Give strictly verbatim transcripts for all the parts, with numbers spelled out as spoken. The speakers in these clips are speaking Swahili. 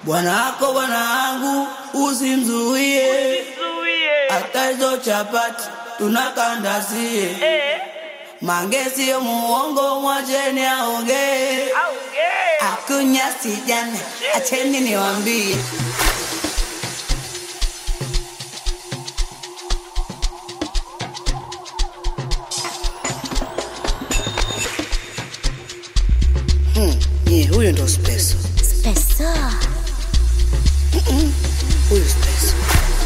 Bwana wako bwana wangu usimzuie, hata hizo chapati tunakandazie. eh. Mange sio muongo, mwacheni aongee. Akunya sijana, acheni niwaambie. Hmm, yeah, huyo ndo Speso. Speso. Mm-mm. Huyo Speso.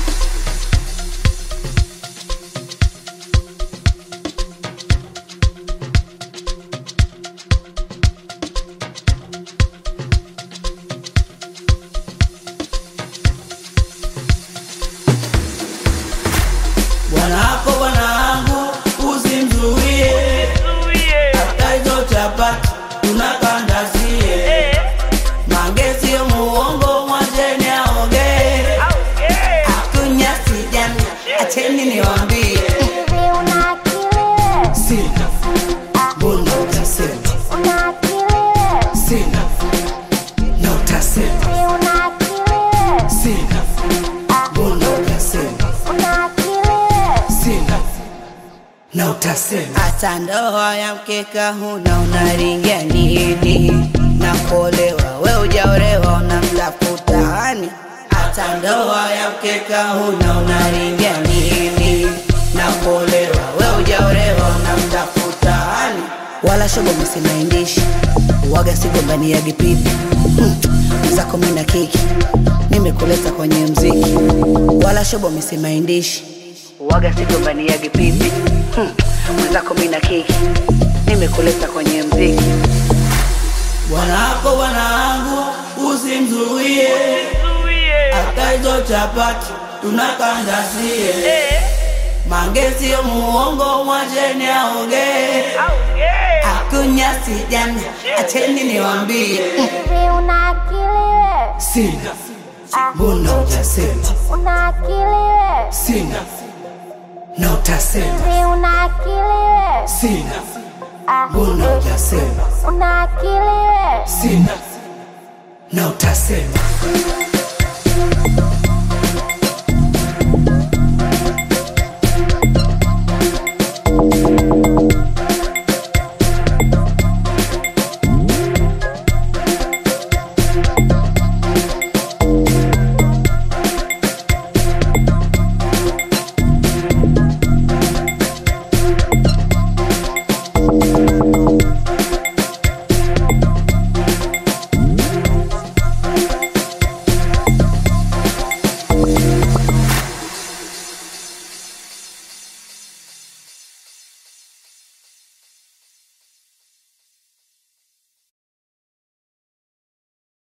Bwana wako bwana wangu usimzuie, hata hizo chapati tunakandazie. Mange sio muongo, mwacheni aongee. Akunya sijana, acheni niwaambie. Hivi una akili? Sina. Mbona utasema? Una akili? Sina. Na utasema? Hivi una akili? Sina. Mbona utasema? Una akili? Sina. Na utasema? Hata ndoa ya mkeka huna, unaringia nini? Na kuolewa we hujaolewa, unamtafuta hani? Hata ndoa ya mkeka huna, unaringia nini? Na kuolewa we hujaolewa, unamtafuta hani? Wala shobo msimaindishi, waga sigombani ya gipipi. hmm. Zako mina kiki, nimekuleta kwenye mziki. Wala shobo msimaindishi, waga sigombani ya gipipi. hmm. Zako mina kiki, nimekuleta kwenye mziki. Bwana wako bwana wangu usimzuie, hata hizo chapati tunakandazie. Mange sio muongo, mwacheni aongee. Akunya sijana, acheni niwaambie. Hivi una akili? Sina. Mbona utasema? Una akili? Sina. Na utasema? Hivi una akili? Sina. Mbona utasema? Una akili? Sina. Na utasema?